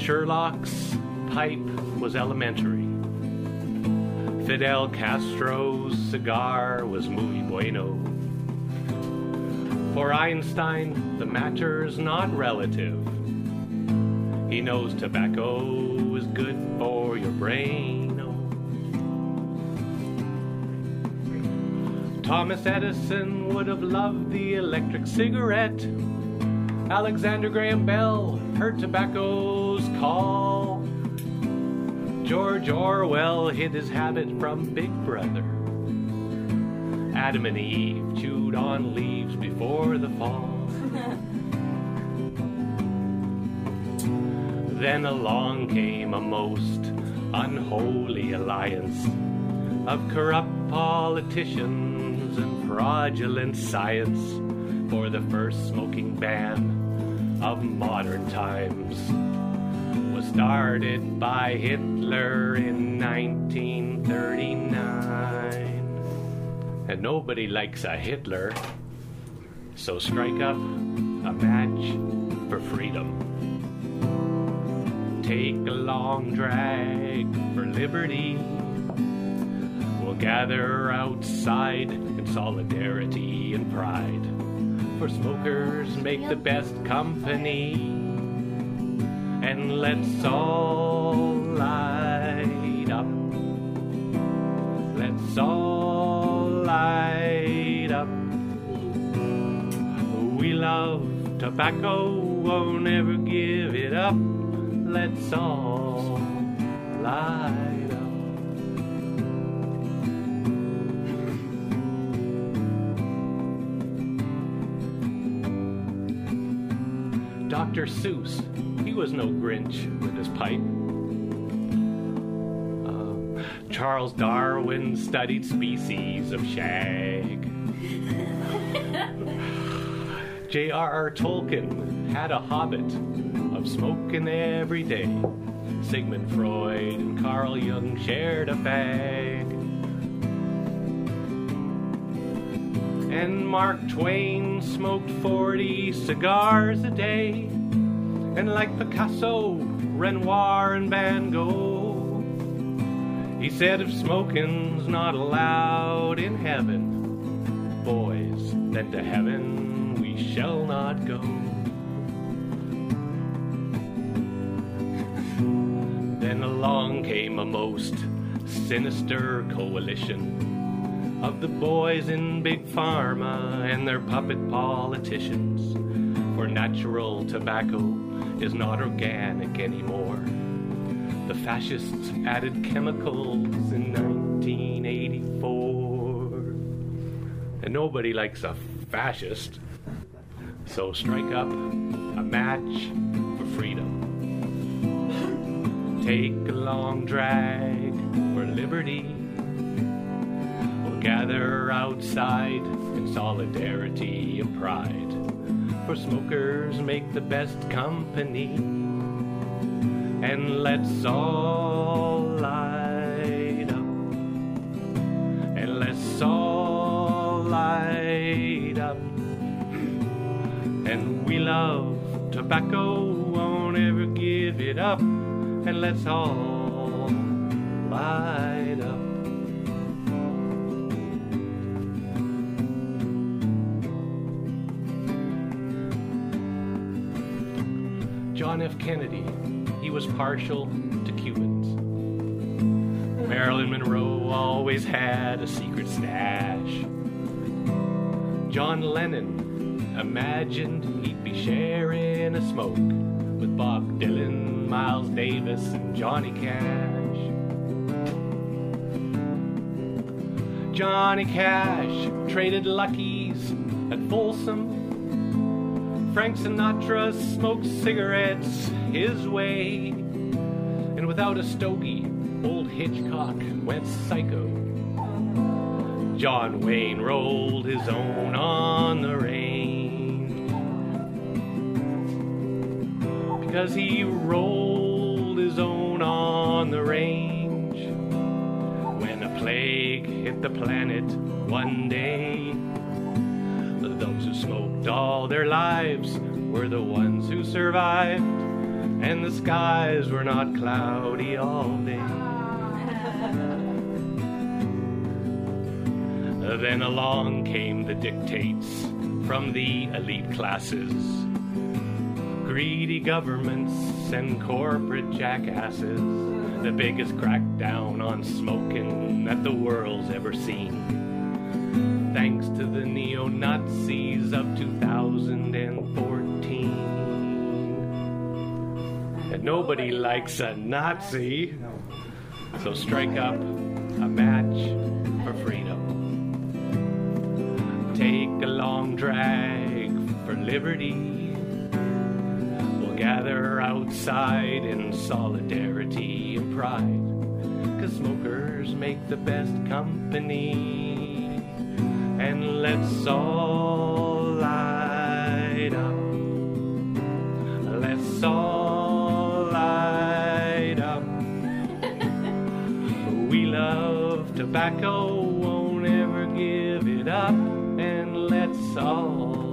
Sherlock's pipe was elementary. Fidel Castro's cigar was muy bueno. For Einstein, the matter's not relative. He knows tobacco is good for your brain. Thomas Edison would have loved the electric cigarette. Alexander Graham Bell heard tobacco's call. George Orwell hid his habit from Big Brother. Adam and Eve chewed on leaves before the fall. Then along came a most unholy alliance of corrupt politicians and fraudulent science for the first smoking ban of modern times was started by Hitler in 1939. And nobody likes a Hitler, so strike up a match for freedom. Take a long drag for liberty. We'll gather outside in solidarity and pride. For smokers make the best company. And let's all light up. Let's all light up. We love tobacco, won't ever give it up. Let's all light up. Dr. Seuss, he was no Grinch with his pipe. Charles Darwin studied species of shag. J.R.R. Tolkien had a hobbit of smoking every day. Sigmund Freud and Carl Jung shared a fag. And Mark Twain smoked 40 cigars a day. And like Picasso, Renoir, and Van Gogh, he said if smoking's not allowed in heaven, boys, then to heaven we shall not go. Then along came a most sinister coalition of the boys in Big Pharma and their puppet politicians. For natural tobacco is not organic anymore. The fascists added chemicals in 1984. And nobody likes a fascist. So strike up a match for freedom. Take a long drag for liberty. We'll gather outside in solidarity and pride. For smokers make the best company. And let's all light up. And let's all light up. And we love tobacco, won't ever give it up. And let's all light up. John F. Kennedy, he was partial to Cubans. Marilyn Monroe always had a secret stash. John Lennon imagined he'd be sharing a smoke with Bob Dylan, Miles Davis, and Johnny Cash. Johnny Cash traded Luckies at Folsom. Frank Sinatra smoked cigarettes his way. And without a stogie, old Hitchcock went psycho. John Wayne rolled his own on the range. Because he rolled his own on the range. When a plague hit the planet one day, those who smoked all their lives were the ones who survived. and the skies were not cloudy all day. Then along came the dictates from the elite classes, greedy governments and corporate jackasses, the biggest crackdown on smoking that the world's ever seen, thanks to the neo-Nazis of 2014. And nobody likes a Nazi, so strike up a match for freedom. Take a long drag for liberty. We'll gather outside in solidarity and pride, 'cause smokers make the best company. And let's all light up. Let's all light up. We love tobacco, won't ever give it up. And let's all